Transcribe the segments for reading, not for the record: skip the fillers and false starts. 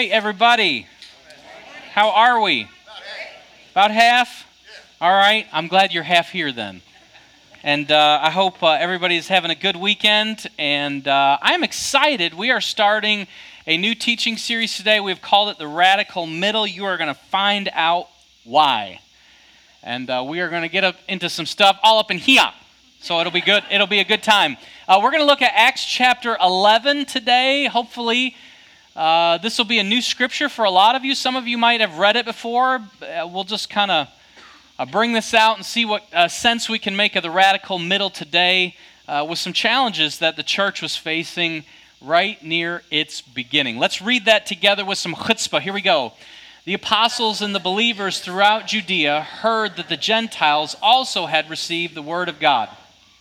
Hey, everybody. How are we? About half? All right. I'm glad you're half here then. And I hope everybody's having a good weekend. And I'm excited. We are starting a new teaching series today. We've called it The Radical Middle. You are going to find out why. And we are going to get up into some stuff all up in here. So it'll be good. It'll be a good time. We're going to look at Acts chapter 11 today. Hopefully, this will be a new scripture for a lot of you. Some of you might have read it before. We'll just kind of bring this out and see what sense we can make of the radical middle today with some challenges that the church was facing right near its beginning. Let's read that together with some chutzpah. Here we go. The apostles and the believers throughout Judea heard that the Gentiles also had received the word of God.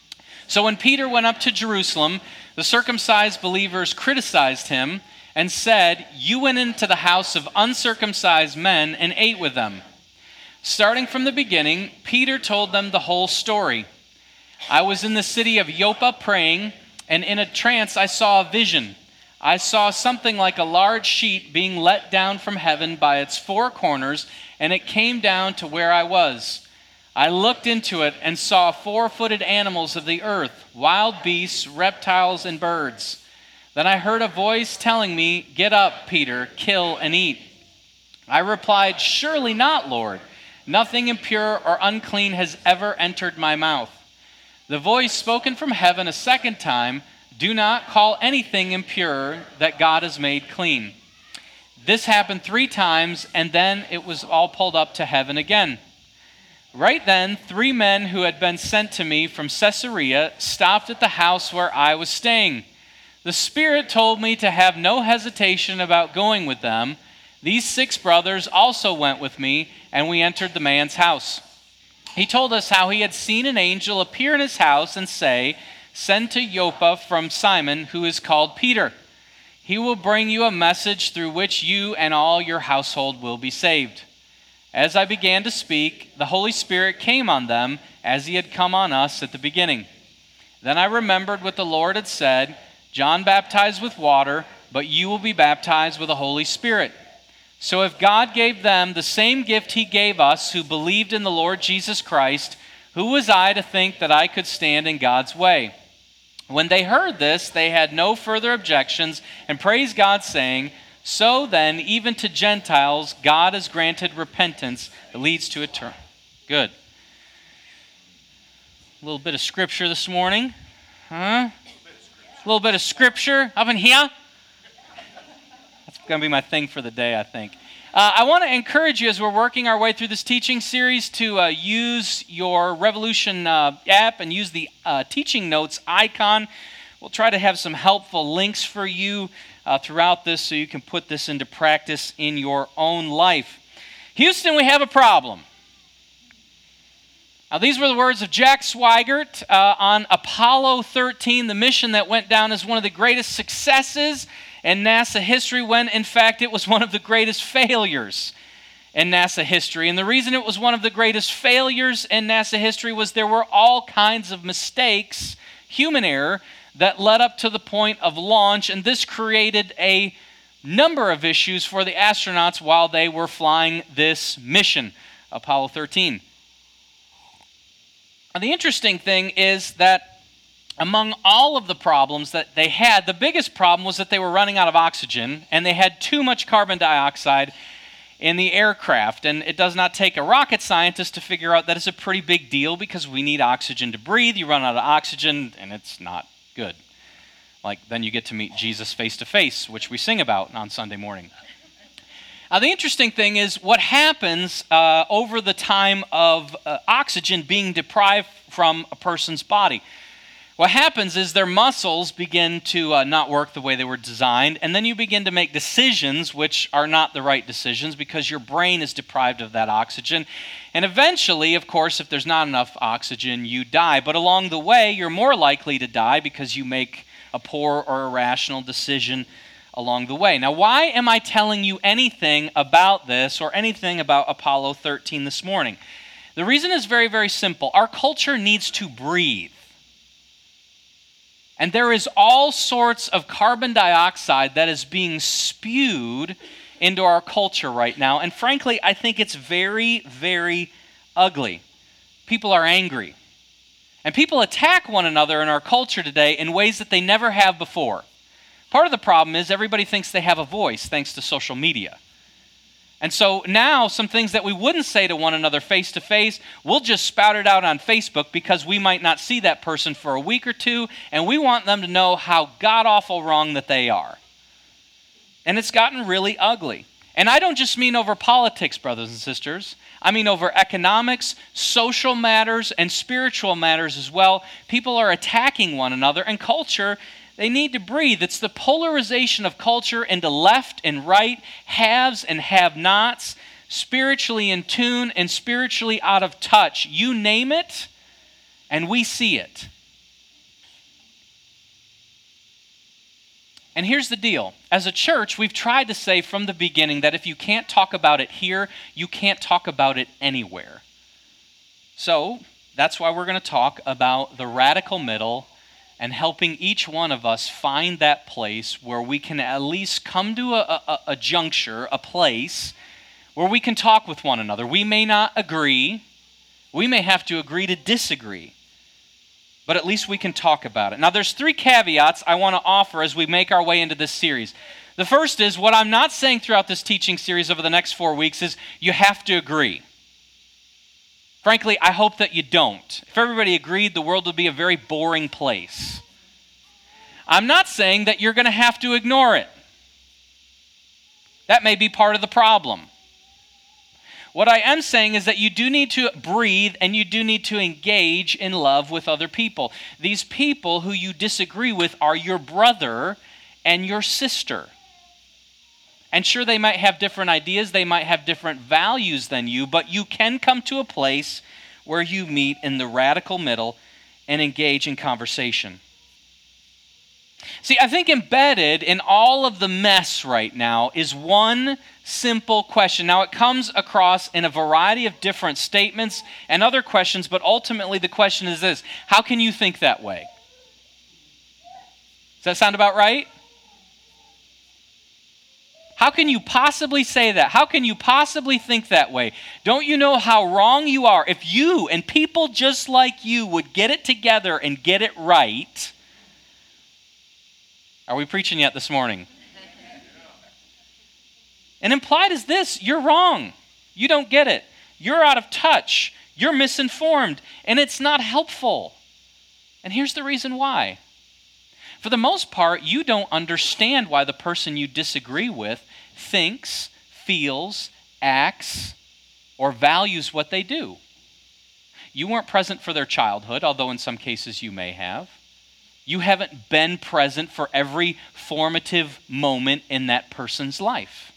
So when Peter went up to Jerusalem, the circumcised believers criticized him and said, "You went into the house of uncircumcised men and ate with them." Starting from the beginning, Peter told them the whole story. "I was in the city of Joppa praying, and in a trance I saw a vision. I saw something like a large sheet being let down from heaven by its four corners, and it came down to where I was. I looked into it and saw four-footed animals of the earth, wild beasts, reptiles, and birds. Then I heard a voice telling me, 'Get up, Peter, kill and eat.' I replied, 'Surely not, Lord. Nothing impure or unclean has ever entered my mouth.' The voice spoken from heaven a second time, 'Do not call anything impure that God has made clean.' This happened 3 times, and then it was all pulled up to heaven again. Right then, 3 men who had been sent to me from Caesarea stopped at the house where I was staying. The Spirit told me to have no hesitation about going with them. These 6 brothers also went with me, and we entered the man's house. He told us how he had seen an angel appear in his house and say, 'Send to Joppa from Simon, who is called Peter. He will bring you a message through which you and all your household will be saved.' As I began to speak, the Holy Spirit came on them as he had come on us at the beginning. Then I remembered what the Lord had said, 'John baptized with water, but you will be baptized with the Holy Spirit.' So if God gave them the same gift he gave us who believed in the Lord Jesus Christ, who was I to think that I could stand in God's way?" When they heard this, they had no further objections and praised God, saying, "So then, even to Gentiles, God has granted repentance that leads to eternal." Good. A little bit of scripture this morning. A little bit of scripture up in here. That's going to be my thing for the day, I think. I want to encourage you as we're working our way through this teaching series to use your Revolution app and use the teaching notes icon. We'll try to have some helpful links for you throughout this so you can put this into practice in your own life. Houston, we have a problem. Now, these were the words of Jack Swigert on Apollo 13, the mission that went down as one of the greatest successes in NASA history, when in fact it was one of the greatest failures in NASA history. And the reason it was one of the greatest failures in NASA history was there were all kinds of mistakes, human error, that led up to the point of launch, and this created a number of issues for the astronauts while they were flying this mission, Apollo 13. Now, the interesting thing is that among all of the problems that they had, the biggest problem was that they were running out of oxygen, and they had too much carbon dioxide in the aircraft. And it does not take a rocket scientist to figure out that it's a pretty big deal because we need oxygen to breathe. You run out of oxygen, and it's not good. Like, then you get to meet Jesus face to face, which we sing about on Sunday morning. Now, the interesting thing is what happens over the time of oxygen being deprived from a person's body. What happens is their muscles begin to not work the way they were designed, and then you begin to make decisions which are not the right decisions because your brain is deprived of that oxygen. And eventually, of course, if there's not enough oxygen, you die. But along the way, you're more likely to die because you make a poor or irrational decision along the way. Now, why am I telling you anything about this or anything about Apollo 13 this morning? The reason is very, very simple. Our culture needs to breathe. And there is all sorts of carbon dioxide that is being spewed into our culture right now. And frankly, I think it's very, very ugly. People are angry. And people attack one another in our culture today in ways that they never have before. Part of the problem is everybody thinks they have a voice thanks to social media. And so now some things that we wouldn't say to one another face to face, we'll just spout it out on Facebook because we might not see that person for a week or two, and we want them to know how god-awful wrong that they are. And it's gotten really ugly. And I don't just mean over politics, brothers and sisters. I mean over economics, social matters, and spiritual matters as well. People are attacking one another, and culture, they need to breathe. It's the polarization of culture into left and right, haves and have-nots, spiritually in tune and spiritually out of touch. You name it, and we see it. And here's the deal. As a church, we've tried to say from the beginning that if you can't talk about it here, you can't talk about it anywhere. So that's why we're going to talk about the radical middle and helping each one of us find that place where we can at least come to a juncture, a place where we can talk with one another. We may not agree. We may have to agree to disagree. But at least we can talk about it. Now, there's 3 caveats I want to offer as we make our way into this series. The first is, what I'm not saying throughout this teaching series over the next 4 weeks is you have to agree. Frankly, I hope that you don't. If everybody agreed, the world would be a very boring place. I'm not saying that you're going to have to ignore it. That may be part of the problem. What I am saying is that you do need to breathe and you do need to engage in love with other people. These people who you disagree with are your brother and your sister. And sure, they might have different ideas, they might have different values than you, but you can come to a place where you meet in the radical middle and engage in conversation. See, I think embedded in all of the mess right now is one simple question. Now, it comes across in a variety of different statements and other questions, but ultimately the question is this: how can you think that way? Does that sound about right? How can you possibly say that? How can you possibly think that way? Don't you know how wrong you are? If you and people just like you would get it together and get it right. Are we preaching yet this morning? And implied is this: you're wrong. You don't get it. You're out of touch. You're misinformed. And it's not helpful. And here's the reason why. For the most part, you don't understand why the person you disagree with thinks, feels, acts, or values what they do. You weren't present for their childhood, although in some cases you may have. You haven't been present for every formative moment in that person's life.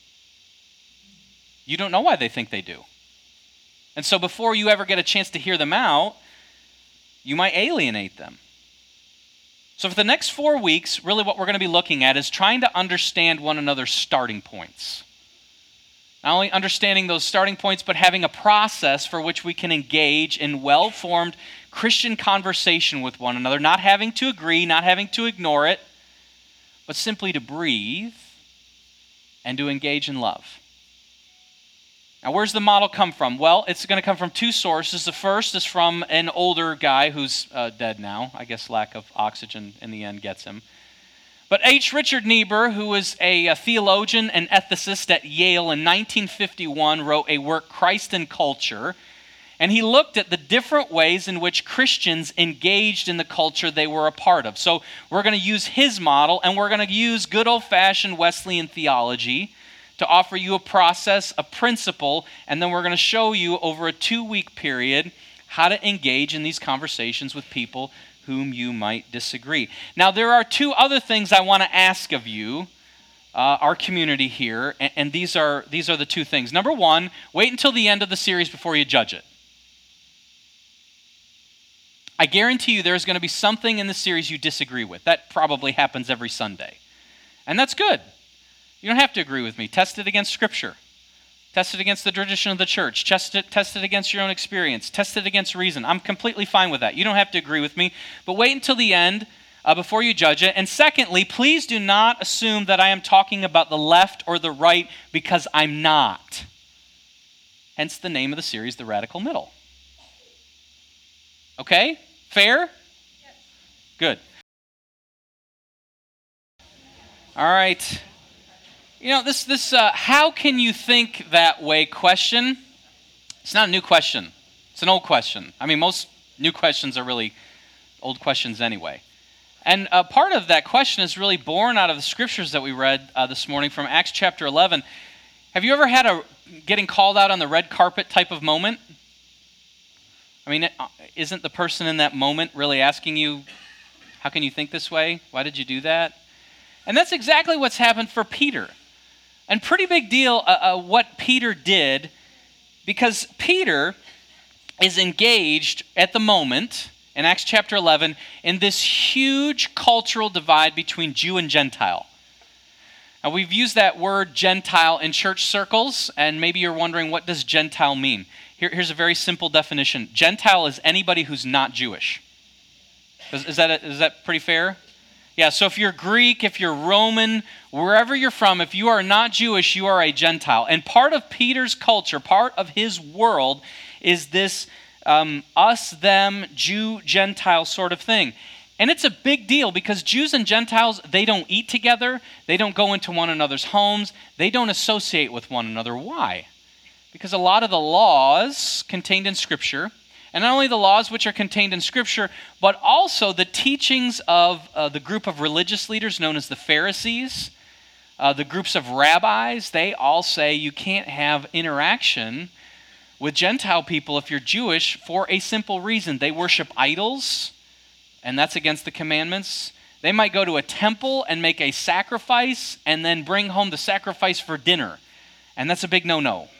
You don't know why they think they do. And so before you ever get a chance to hear them out, you might alienate them. So for the next 4 weeks, really what we're going to be looking at is trying to understand one another's starting points. Not only understanding those starting points, but having a process for which we can engage in well-formed Christian conversation with one another, not having to agree, not having to ignore it, but simply to breathe and to engage in love. Now, where's the model come from? Well, it's going to come from 2 sources. The first is from an older guy who's dead now. I guess lack of oxygen in the end gets him. But H. Richard Niebuhr, who was a theologian and ethicist at Yale in 1951, wrote a work, Christ and Culture, and he looked at the different ways in which Christians engaged in the culture they were a part of. So we're going to use his model, and we're going to use good old-fashioned Wesleyan theology to offer you a process, a principle, and then we're going to show you over a 2-week period how to engage in these conversations with people whom you might disagree. Now, there are 2 other things I want to ask of you, our community here, and these are the 2 things. Number 1, wait until the end of the series before you judge it. I guarantee you there's going to be something in the series you disagree with. That probably happens every Sunday. And that's good. You don't have to agree with me. Test it against Scripture. Test it against the tradition of the church. Test it against your own experience. Test it against reason. I'm completely fine with that. You don't have to agree with me. But wait until the end before you judge it. And secondly, please do not assume that I am talking about the left or the right, because I'm not. Hence the name of the series, The Radical Middle. Okay? Fair? Yes. Good. All right. You know, this how can you think that way question, it's not a new question. It's an old question. I mean, most new questions are really old questions anyway. And part of that question is really born out of the scriptures that we read this morning from Acts chapter 11. Have you ever had a getting called out on the red carpet type of moment? I mean, isn't the person in that moment really asking you, how can you think this way? Why did you do that? And that's exactly what's happened for Peter. And pretty big deal what Peter did, because Peter is engaged at the moment, in Acts chapter 11, in this huge cultural divide between Jew and Gentile. Now, we've used that word Gentile in church circles, and maybe you're wondering, what does Gentile mean? Here's a very simple definition. Gentile is anybody who's not Jewish. Is that pretty fair? Yeah, so if you're Greek, if you're Roman, wherever you're from, if you are not Jewish, you are a Gentile. And part of Peter's culture, part of his world, is this us, them, Jew, Gentile sort of thing. And it's a big deal because Jews and Gentiles, they don't eat together. They don't go into one another's homes. They don't associate with one another. Why? Because a lot of the laws contained in Scripture, and not only the laws which are contained in Scripture, but also the teachings of the group of religious leaders known as the Pharisees, the groups of rabbis, they all say you can't have interaction with Gentile people if you're Jewish for a simple reason. They worship idols, and that's against the commandments. They might go to a temple and make a sacrifice and then bring home the sacrifice for dinner, and that's a big no-no.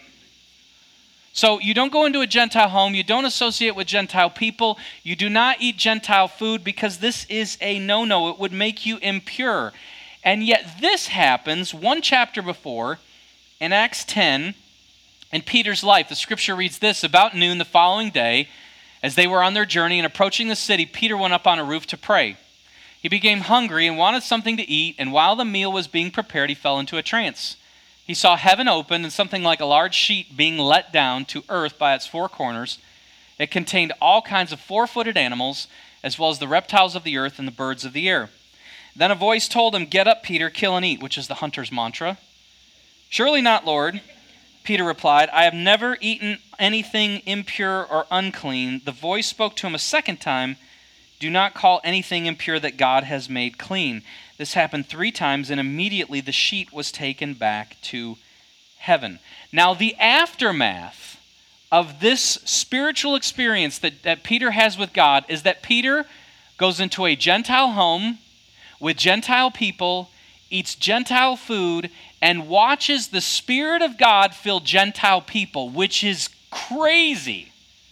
So you don't go into a Gentile home, you don't associate with Gentile people, you do not eat Gentile food because this is a no-no. It would make you impure. And yet this happens one chapter before in Acts 10 in Peter's life. The scripture reads this: about noon the following day, as they were on their journey and approaching the city, Peter went up on a roof to pray. He became hungry and wanted something to eat, and while the meal was being prepared, he fell into a trance. He saw heaven open and something like a large sheet being let down to earth by its four corners. It contained all kinds of four-footed animals, as well as the reptiles of the earth and the birds of the air. Then a voice told him, "Get up, Peter, kill and eat," which is the hunter's mantra. "Surely not, Lord," Peter replied. "I have never eaten anything impure or unclean." The voice spoke to him a second time, "Do not call anything impure that God has made clean." This happened 3 times, and immediately the sheet was taken back to heaven. Now, the aftermath of this spiritual experience that Peter has with God is that Peter goes into a Gentile home with Gentile people, eats Gentile food, and watches the Spirit of God fill Gentile people, which is crazy.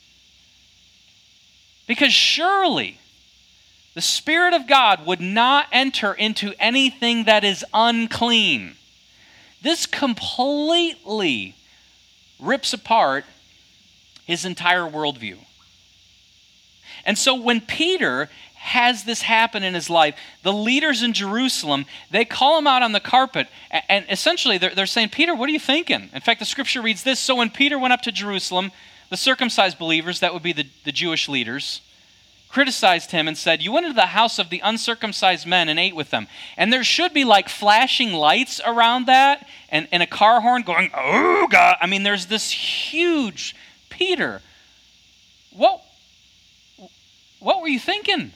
Because surely the Spirit of God would not enter into anything that is unclean. This completely rips apart his entire worldview. And so when Peter has this happen in his life, the leaders in Jerusalem, they call him out on the carpet, and essentially they're saying, "Peter, what are you thinking?" In fact, the scripture reads this: "So when Peter went up to Jerusalem, the circumcised believers," that would be the Jewish leaders, criticized him and said, "You went into the house of the uncircumcised men and ate with them." And there should be like flashing lights around that and a car horn going, "Oh God." I mean, there's this huge, "Peter, what were you thinking?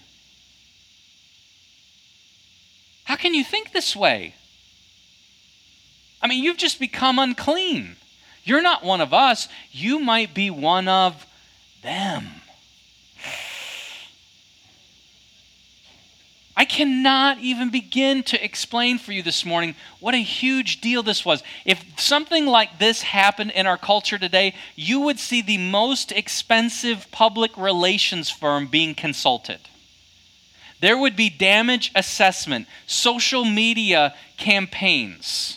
How can you think this way? I mean, you've just become unclean. You're not one of us. You might be one of them." I cannot even begin to explain for you this morning what a huge deal this was. If something like this happened in our culture today, you would see the most expensive public relations firm being consulted. There would be damage assessment, social media campaigns,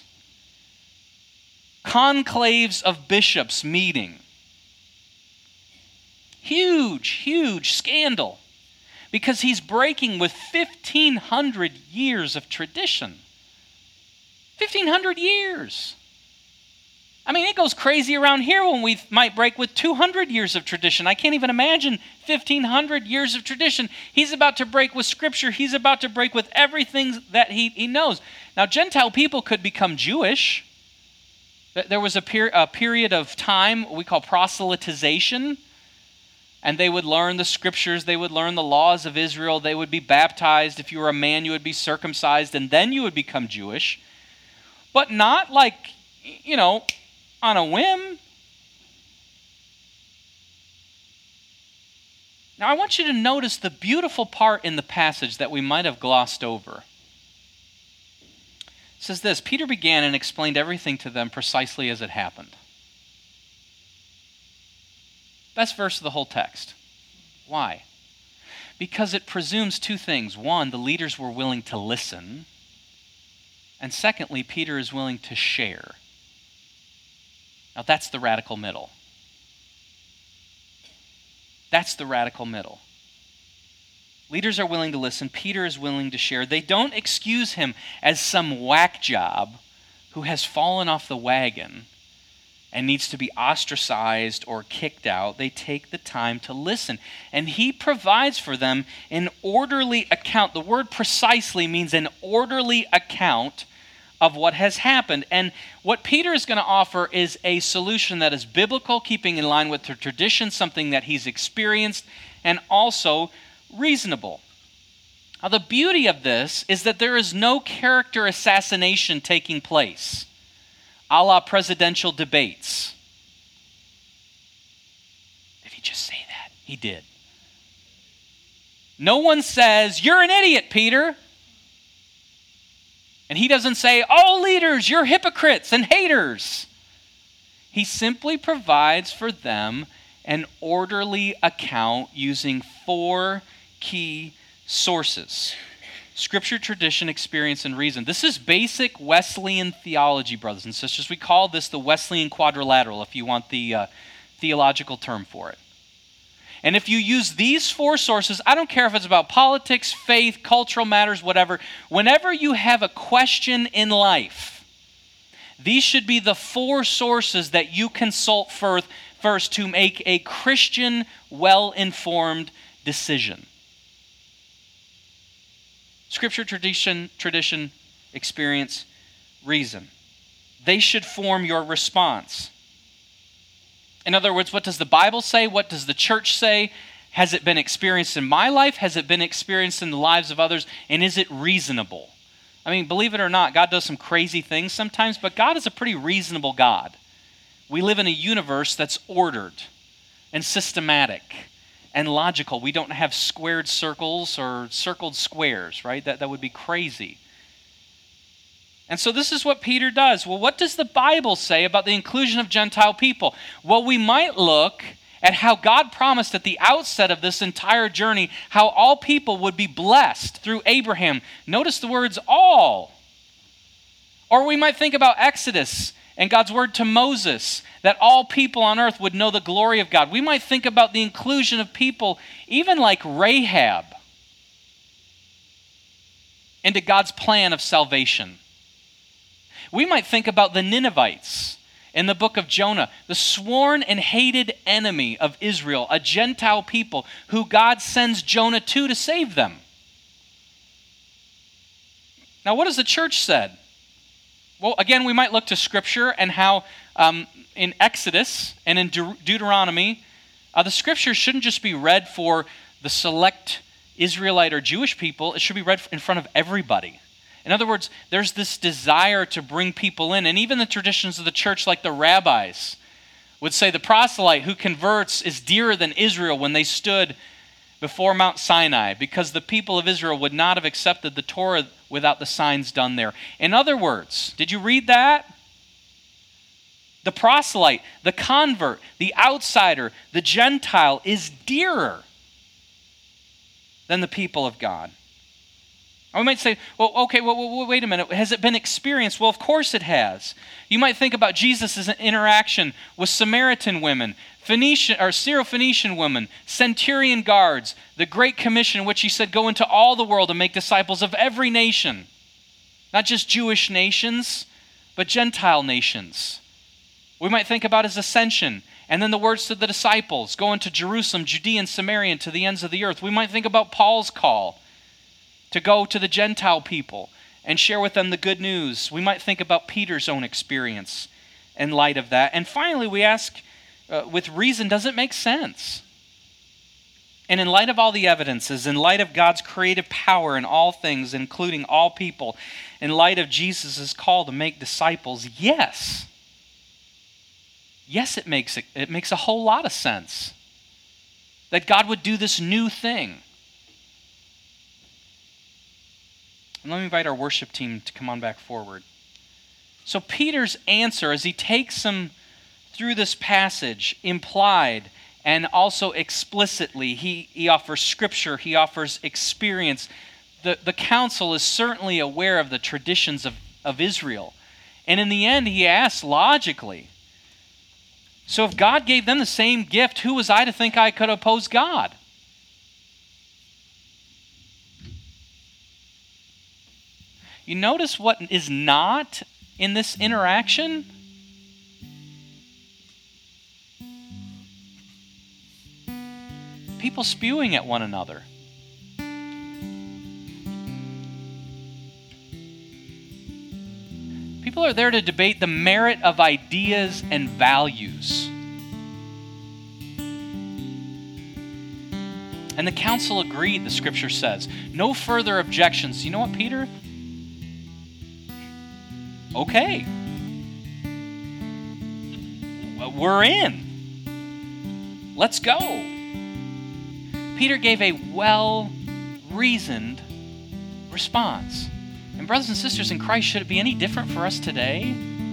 conclaves of bishops meeting. Huge, huge scandal. because he's breaking with 1,500 years of tradition. 1,500 years. I mean, it goes crazy around here when we might break with 200 years of tradition. I can't even imagine 1,500 years of tradition. He's about to break with Scripture. He's about to break with everything that he knows. Now, Gentile people could become Jewish. There was a period of time we call proselytization, and they would learn the Scriptures. They would learn the laws of Israel. They would be baptized. If you were a man, you would be circumcised, and then you would become Jewish. But not like, on a whim. Now, I want you to notice the beautiful part in the passage that we might have glossed over. It says this, Peter began and explained everything to them precisely as it happened. Best verse of the whole text. Why? Because it presumes two things. One, the leaders were willing to listen. And secondly, Peter is willing to share. Now that's the radical middle. That's the radical middle. Leaders are willing to listen. Peter is willing to share. They don't excuse him as some whack job who has fallen off the wagon and needs to be ostracized or kicked out. They take the time to listen. And he provides for them an orderly account. The word precisely means an orderly account of what has happened. And what Peter is going to offer is a solution that is biblical, keeping in line with the tradition, something that he's experienced, and also reasonable. Now, the beauty of this is that there is no character assassination taking place, a la presidential debates. Did he just say that? He did. No one says, "You're an idiot, Peter." And he doesn't say, "Oh, leaders, you're hypocrites and haters." He simply provides for them an orderly account using 4 key sources: Scripture, tradition, experience, and reason. This is basic Wesleyan theology, brothers and sisters. We call this the Wesleyan quadrilateral, if you want the theological term for it. And if you use these 4 sources, I don't care if it's about politics, faith, cultural matters, whatever, whenever you have a question in life, these should be the 4 sources that you consult first to make a Christian, well-informed decision. Scripture, tradition, experience, reason. They should form your response. In other words, what does the Bible say? What does the church say? Has it been experienced in my life? Has it been experienced in the lives of others? And is it reasonable? I mean, believe it or not, God does some crazy things sometimes, but God is a pretty reasonable God. We live in a universe that's ordered and systematic and logical. We don't have squared circles or circled squares, right? That would be crazy. And so this is what Peter does. Well, what does the Bible say about the inclusion of Gentile people? Well, we might look at how God promised at the outset of this entire journey how all people would be blessed through Abraham. Notice the words all. Or we might think about Exodus and God's word to Moses, that all people on earth would know the glory of God. We might think about the inclusion of people, even like Rahab, into God's plan of salvation. We might think about the Ninevites in the book of Jonah, the sworn and hated enemy of Israel, a Gentile people who God sends Jonah to save them. Now, what has the church said? Well, again, we might look to Scripture and how in Exodus and in Deuteronomy, the Scriptures shouldn't just be read for the select Israelite or Jewish people. It should be read in front of everybody. In other words, there's this desire to bring people in. And even the traditions of the church, like the rabbis, would say the proselyte who converts is dearer than Israel when they stood before Mount Sinai, because the people of Israel would not have accepted the Torah without the signs done there. In other words, did you read that? The proselyte, the convert, the outsider, the Gentile is dearer than the people of God. Or we might say, well, okay, well, wait a minute. Has it been experienced? Well, of course it has. You might think about Jesus' interaction with Samaritan women, Syrophoenician women, centurion guards, the Great Commission in which he said, go into all the world and make disciples of every nation. Not just Jewish nations, but Gentile nations. We might think about his ascension, and then the words to the disciples, go into Jerusalem, Judea, and Samaria, and to the ends of the earth. We might think about Paul's call to go to the Gentile people and share with them the good news. We might think about Peter's own experience in light of that. And finally, we ask, with reason, does it make sense? And in light of all the evidences, in light of God's creative power in all things, including all people, in light of Jesus' call to make disciples, yes. Yes, it makes a whole lot of sense that God would do this new thing. And let me invite our worship team to come on back forward. So Peter's answer, as he takes them through this passage, implied and also explicitly, he offers scripture, he offers experience. The council is certainly aware of the traditions of Israel. And in the end, he asks logically, so if God gave them the same gift, who was I to think I could oppose God? You notice what is not in this interaction? People spewing at one another. People are there to debate the merit of ideas and values. And the council agreed, the scripture says. No further objections. You know what, Peter? Okay. We're in. Let's go. Peter gave a well-reasoned response. And brothers and sisters in Christ, should it be any different for us today?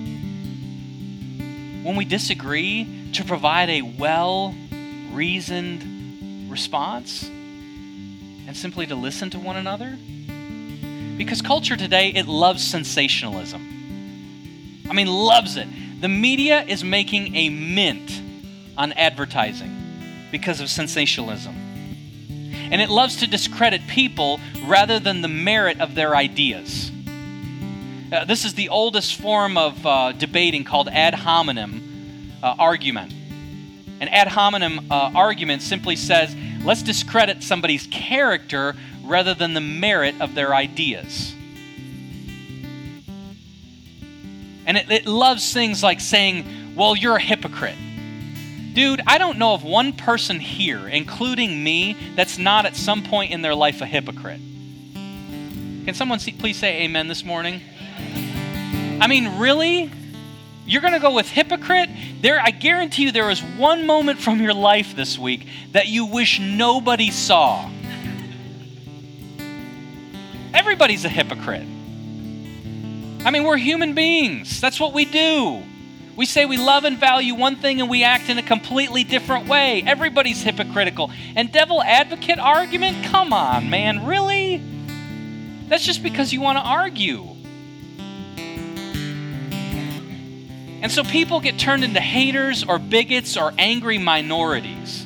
When we disagree, to provide a well-reasoned response and simply to listen to one another? Because culture today, it loves sensationalism. I mean, loves it. The media is making a mint on advertising because of sensationalism. And it loves to discredit people rather than the merit of their ideas. This is the oldest form of debating called ad hominem argument. An ad hominem argument simply says, let's discredit somebody's character rather than the merit of their ideas. And it loves things like saying, well, you're a hypocrite. Dude, I don't know of one person here, including me, that's not at some point in their life a hypocrite. Can someone please say amen this morning? I mean, really? You're going to go with hypocrite? I guarantee you there was one moment from your life this week that you wish nobody saw. Everybody's a hypocrite. I mean, we're human beings. That's what we do. We say we love and value one thing and we act in a completely different way. Everybody's hypocritical. And devil advocate argument? Come on, man, really? That's just because you want to argue. And so people get turned into haters or bigots or angry minorities.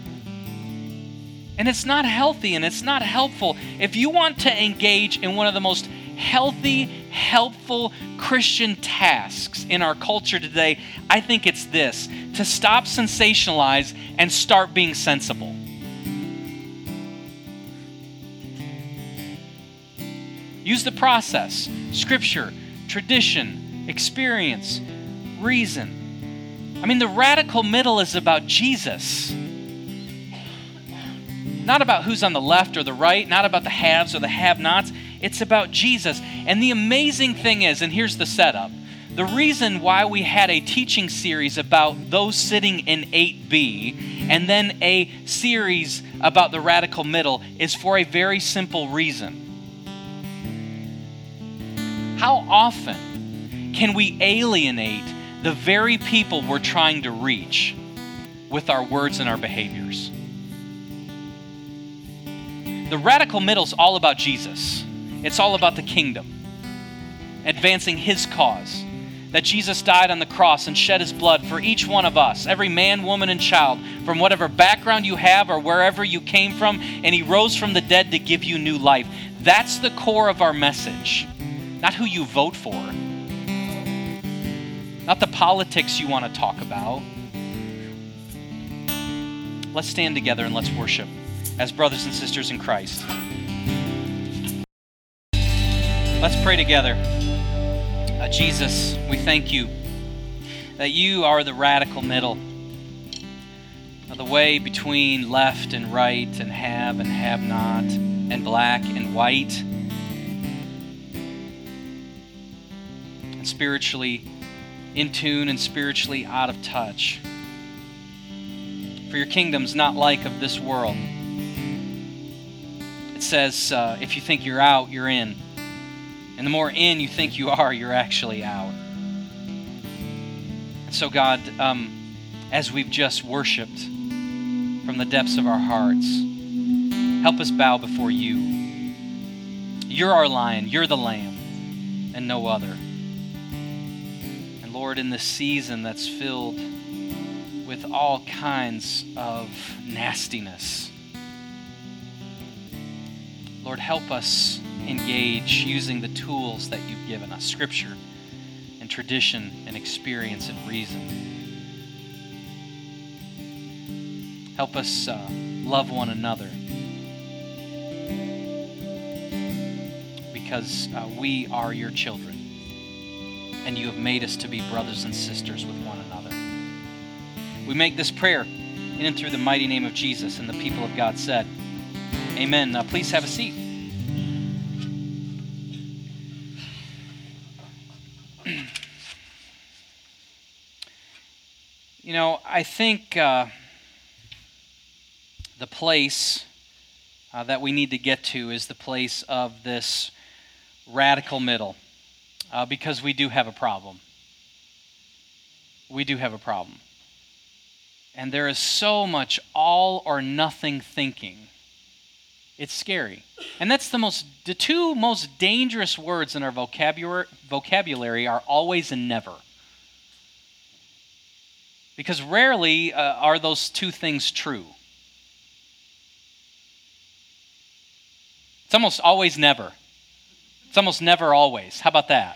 And it's not healthy and it's not helpful. If you want to engage in one of the most healthy, helpful Christian tasks in our culture today, I think it's this: to stop sensationalize and start being sensible. Use the process: scripture, tradition, experience, reason. I mean, the radical middle is about Jesus. Not about who's on the left or the right, not about the haves or the have-nots. It's about Jesus. And the amazing thing is, and here's the setup, the reason why we had a teaching series about those sitting in 8B and then a series about the radical middle is for a very simple reason. How often can we alienate the very people we're trying to reach with our words and our behaviors? The radical middle is all about Jesus. It's all about the kingdom, advancing his cause. That Jesus died on the cross and shed his blood for each one of us, every man, woman, and child, from whatever background you have or wherever you came from, and he rose from the dead to give you new life. That's the core of our message, not who you vote for, not the politics you want to talk about. Let's stand together and let's worship as brothers and sisters in Christ. Let's pray together. Jesus, we thank you that you are the radical middle, the way between left and right and have not, and black and white, and spiritually in tune and spiritually out of touch. For your kingdom's not like of this world. It says, if you think you're out, you're in. And the more in you think you are, you're actually out. And so God, as we've just worshiped from the depths of our hearts, help us bow before you. You're our lion, you're the lamb, and no other. And Lord, in this season that's filled with all kinds of nastiness, Lord, help us engage using the tools that you've given us, Scripture and tradition and experience and reason. Help us love one another because we are your children and you have made us to be brothers and sisters with one another. We make this prayer in and through the mighty name of Jesus, and the people of God said, amen. Please have a seat. You know, I think the place that we need to get to is the place of this radical middle, because we do have a problem. We do have a problem. And there is so much all or nothing thinking. It's scary. And that's the two most dangerous words in our vocabulary are always and never. Because rarely are those two things true. It's almost always never. It's almost never always. How about that?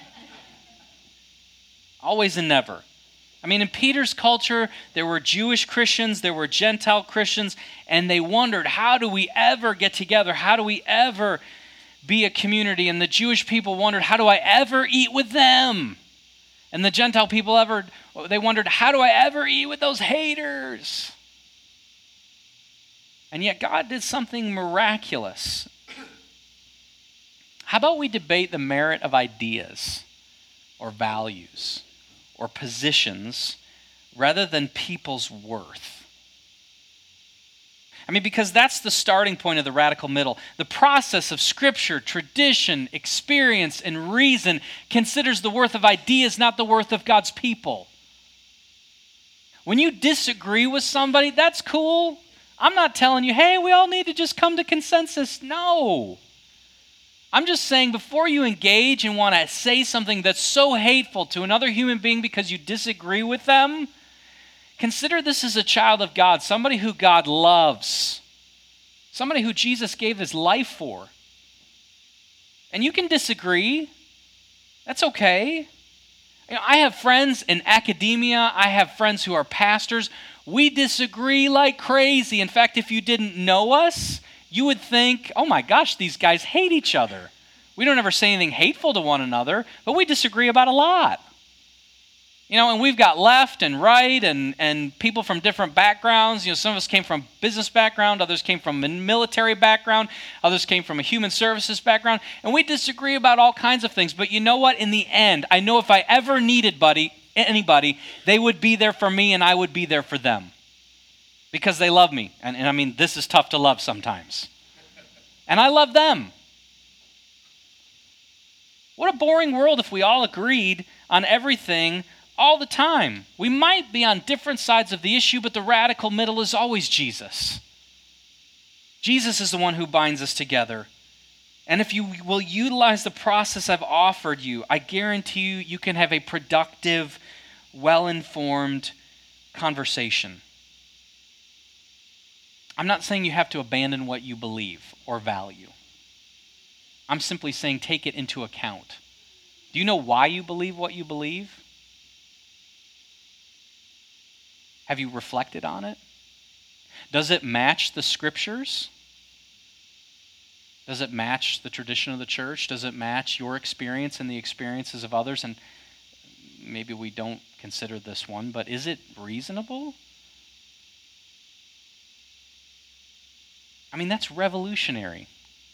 Always and never. I mean, in Peter's culture, there were Jewish Christians, there were Gentile Christians, and they wondered, how do we ever get together? How do we ever be a community? And the Jewish people wondered, how do I ever eat with them? And the Gentile people they wondered, how do I ever eat with those haters? And yet God did something miraculous. How about we debate the merit of ideas or values or positions rather than people's worth? I mean, because that's the starting point of the radical middle. The process of Scripture, tradition, experience, and reason considers the worth of ideas, not the worth of God's people. When you disagree with somebody, that's cool. I'm not telling you, hey, we all need to just come to consensus. No. I'm just saying, before you engage and want to say something that's so hateful to another human being because you disagree with them, consider this as a child of God, somebody who God loves, somebody who Jesus gave his life for. And you can disagree. That's okay. You know, I have friends in academia. I have friends who are pastors. We disagree like crazy. In fact, if you didn't know us, you would think, oh my gosh, these guys hate each other. We don't ever say anything hateful to one another, but we disagree about a lot. You know, and we've got left and right and people from different backgrounds. You know, some of us came from business background, others came from a military background, others came from a human services background, and we disagree about all kinds of things. But you know what? In the end, I know if I ever needed anybody, they would be there for me and I would be there for them. Because they love me. And I mean, this is tough to love sometimes. And I love them. What a boring world if we all agreed on everything all the time. We might be on different sides of the issue, but the radical middle is always Jesus. Jesus is the one who binds us together. And if you will utilize the process I've offered you, I guarantee you, you can have a productive, well-informed conversation. I'm not saying you have to abandon what you believe or value. I'm simply saying take it into account. Do you know why you believe what you believe? Have you reflected on it? Does it match the scriptures? Does it match the tradition of the church? Does it match your experience and the experiences of others? And maybe we don't consider this one, but is it reasonable? I mean, that's revolutionary.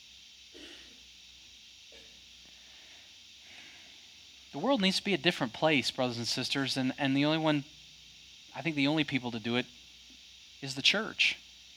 The world needs to be a different place, brothers and sisters, and the only people to do it is the church.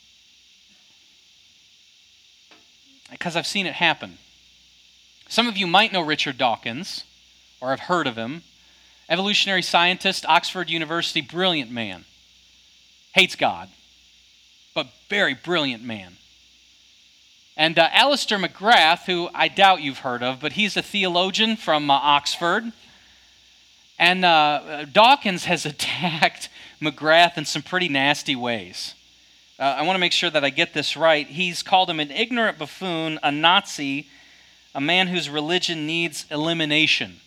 Because I've seen it happen. Some of you might know Richard Dawkins, or have heard of him. Evolutionary scientist, Oxford University, brilliant man. Hates God, but very brilliant man. And Alistair McGrath, who I doubt you've heard of, but he's a theologian from Oxford. And Dawkins has attacked McGrath in some pretty nasty ways. I want to make sure that I get this right. He's called him an ignorant buffoon, a Nazi, a man whose religion needs elimination.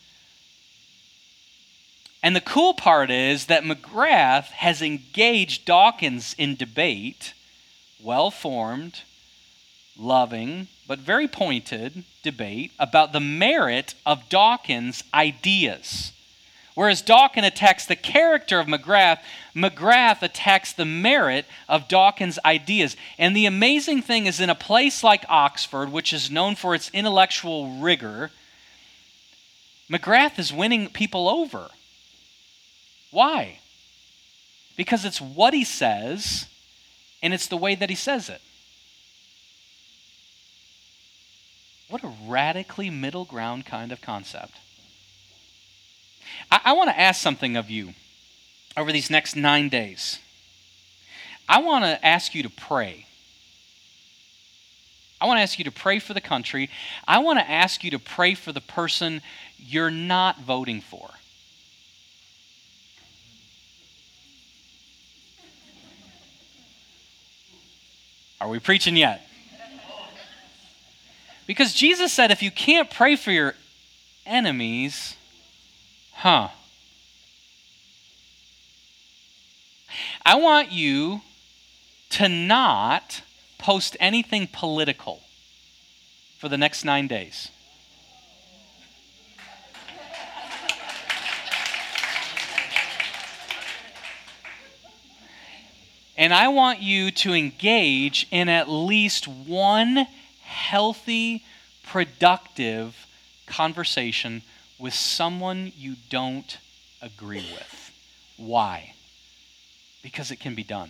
And the cool part is that McGrath has engaged Dawkins in debate, well-formed, loving, but very pointed debate about the merit of Dawkins' ideas. Whereas Dawkins attacks the character of McGrath, McGrath attacks the merit of Dawkins' ideas. And the amazing thing is, in a place like Oxford, which is known for its intellectual rigor, McGrath is winning people over. Why? Because it's what he says, and it's the way that he says it. What a radically middle ground kind of concept. I want to ask something of you over these next 9 days. I want to ask you to pray. I want to ask you to pray for the country. I want to ask you to pray for the person you're not voting for. Are we preaching yet? Because Jesus said if you can't pray for your enemies, I want you to not post anything political for the next 9 days. And I want you to engage in at least one healthy, productive conversation with someone you don't agree with. Why? Because it can be done.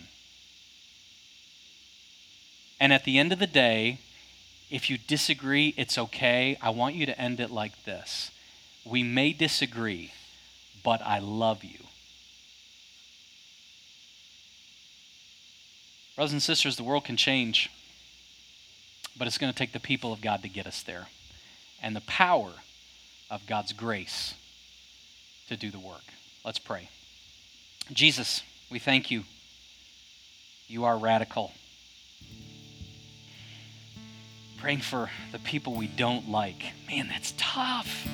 And at the end of the day, if you disagree, it's okay. I want you to end it like this. We may disagree, but I love you. Brothers and sisters, the world can change, but it's going to take the people of God to get us there. And the power of God's grace to do the work. Let's pray. Jesus, we thank you. You are radical. Praying for the people we don't like. Man, that's tough.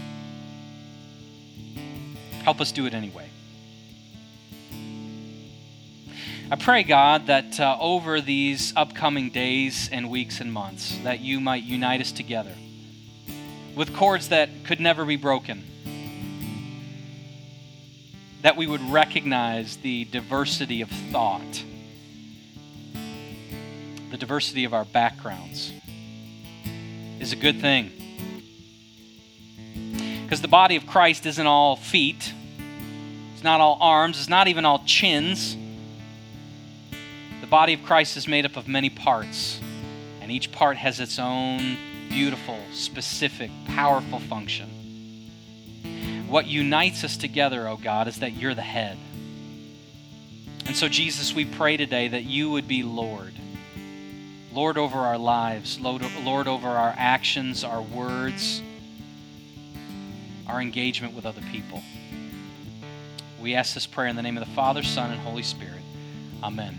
Help us do it anyway. I pray, God, that over these upcoming days and weeks and months, that you might unite us together with cords that could never be broken, that we would recognize the diversity of thought, the diversity of our backgrounds is a good thing. Because the body of Christ isn't all feet, it's not all arms, it's not even all chins. The body of Christ is made up of many parts, and each part has its own beautiful, specific, powerful function. What unites us together, oh God, is that you're the head. And so, Jesus, we pray today that you would be Lord. Lord over our lives, Lord over our actions, our words, our engagement with other people. We ask this prayer in the name of the Father, Son, and Holy Spirit. Amen.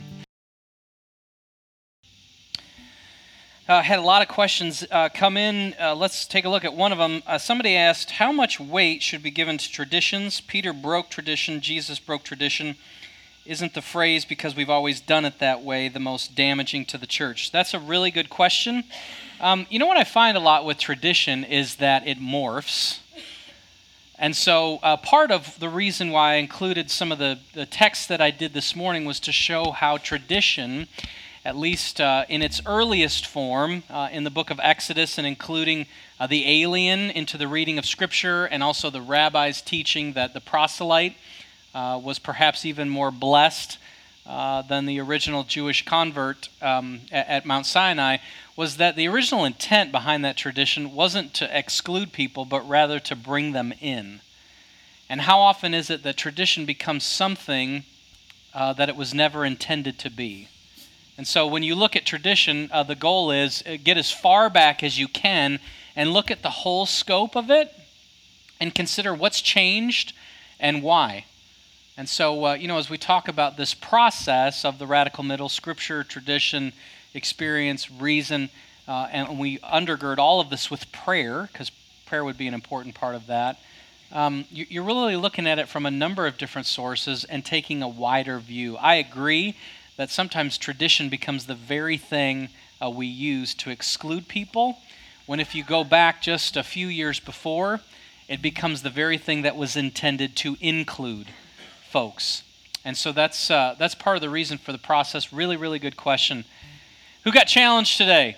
Had a lot of questions come in. Let's take a look at one of them. Somebody asked, how much weight should be given to traditions? Peter broke tradition. Jesus broke tradition. Isn't the phrase, because we've always done it that way, the most damaging to the church? That's a really good question. You know what I find a lot with tradition is that it morphs. And so part of the reason why I included some of the texts that I did this morning was to show how tradition, at least in its earliest form, in the book of Exodus, and including the alien into the reading of Scripture, and also the rabbi's teaching that the proselyte was perhaps even more blessed than the original Jewish convert at Mount Sinai, was that the original intent behind that tradition wasn't to exclude people, but rather to bring them in. And how often is it that tradition becomes something that it was never intended to be? And so when you look at tradition, the goal is get as far back as you can and look at the whole scope of it and consider what's changed and why. And so, as we talk about this process of the radical middle, Scripture, tradition, experience, reason, and we undergird all of this with prayer, because prayer would be an important part of that, you're really looking at it from a number of different sources and taking a wider view. I agree that sometimes tradition becomes the very thing we use to exclude people, when if you go back just a few years before, it becomes the very thing that was intended to include folks. And so that's part of the reason for the process. Really, really good question. Who got challenged today?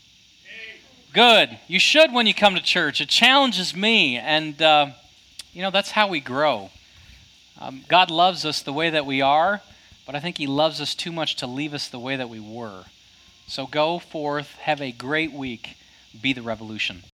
Good. You should when you come to church. It challenges me, and that's how we grow. God loves us the way that we are, but I think He loves us too much to leave us the way that we were. So go forth, have a great week, be the revolution.